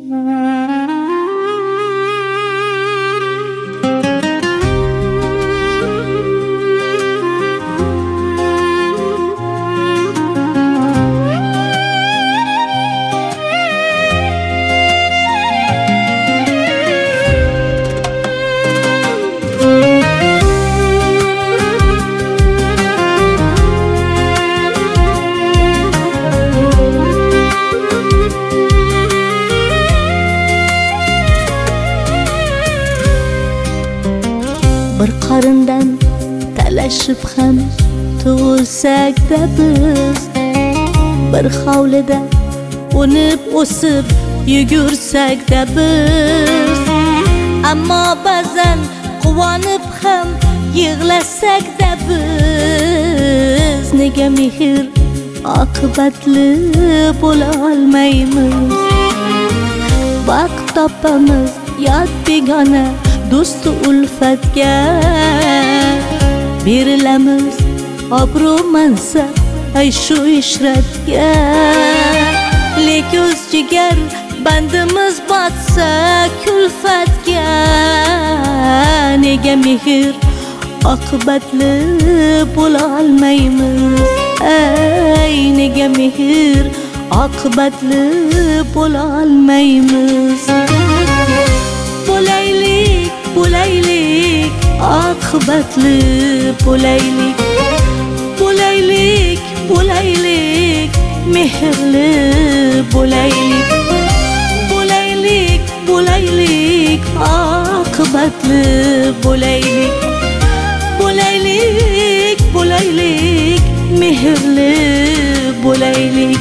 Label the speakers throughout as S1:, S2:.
S1: Bir qarindan talashib ham tug'ilsak-da biz, bir hovlida o'nib o'sib yugursak-da biz, ammo ba'zan quvonib ham yig'lasak-da biz, nega mehr oqibatli bo'la olmaymiz? Vaqt topamiz yot begona do'stu ulfatga, berilamiz obro' mansab ay shu ishratga. Lek o'z jigar bandimiz botsa kulfatga, nega mehr oqibatli bo'la olmaymiz? Ay, nega mehr oqibatli bo'la olmaymiz? Bo'laylik, bo'laylik, oqibatli bo'laylik. Bo'laylik, bo'laylik, mehrli bo'laylik. Bo'laylik, bo'laylik, oqibatli bo'laylik. Bo'laylik, bo'laylik, mehrli bo'laylik.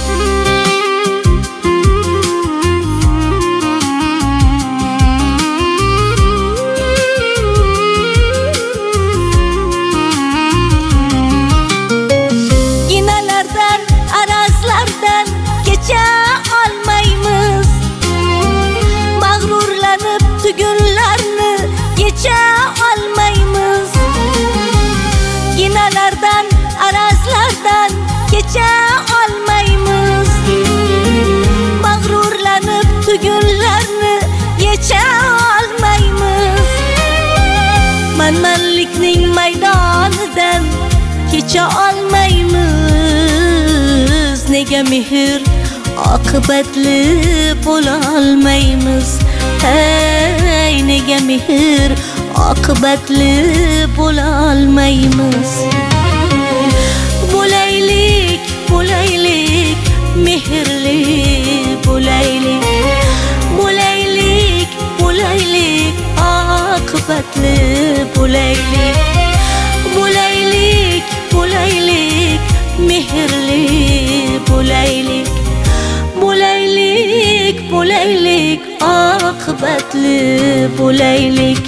S1: Kecha olmaymiz, mag'rurlanib tugunlarni kecha olmaymiz. Ginalardan, arazlardan kecha olmaymiz, mag'rurlanib tugunlarni kecha olmaymiz. Manmanlikning maydonidan kecha olmaymiz, nega mehr oqibatli bo'la olmaymiz? Hey, nega mehr oqibatli bo'la olmaymiz? Bo'laylik, bo'laylik, mehrli bo'laylik. Bo'laylik, bo'laylik, oqibatli bo'laylik. Bo'laylik, bo'laylik, mehrli bo'laylik. Bo'laylik, bo'laylik, oqibatli bo'laylik.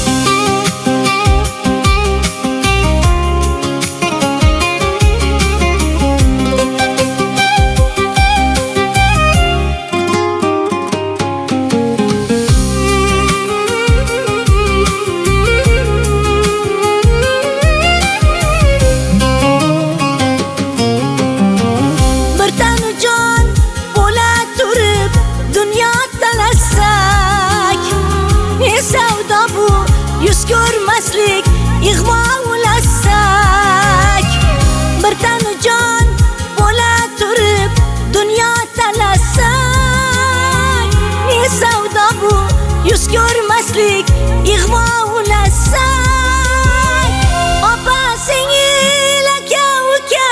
S1: Yuz ko'rmaslik ig'vo ulasak, bir tanu jon bo'la turib dunyo talasak. Ne savdo bu? Yuz ko'rmaslik ig'vo ulasak. Opa singil, aka uka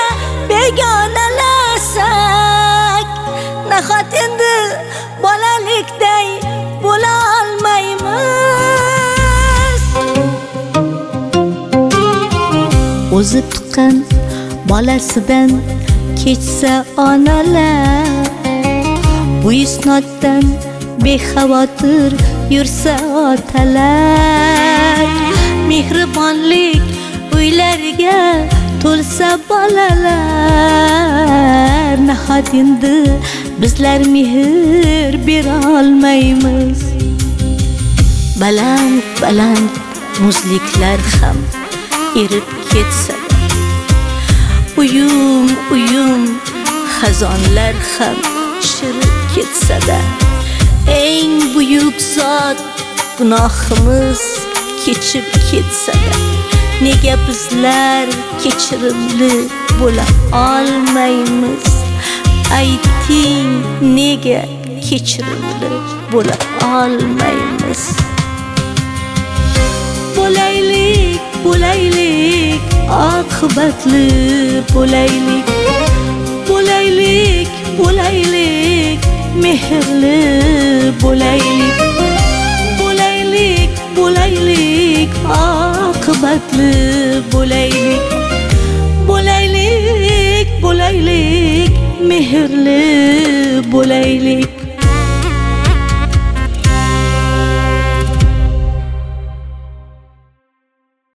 S1: begonalasak, nahot endi bolalikday bo'la olmaymiz? O'zi tuqqan bolasidan kechsa onalar, bu isnoddan bexavotir yursa otalar. Mehribonlik uylariga to'lsa bolalar, nahot endi bizlar mehr bera olmaymiz? Baland baland muzliklar ham erib ketsa, uyum uyum xazonlar ham chirib ketsa-da, büyük zat günahımız keçip ketsa da nega bizlar kechirimli bo'la olmaymiz? Ayting, nega kechirimli bo'la olmaymiz? Bo'laylik, bo'laylik, oqibatli bo'laylik. Bo'laylik, bo'laylik, mehrli bo'laylik. Bo'laylik, bo'laylik, oqibatli bo'laylik. Bo'laylik, bo'laylik, mehrli bo'laylik.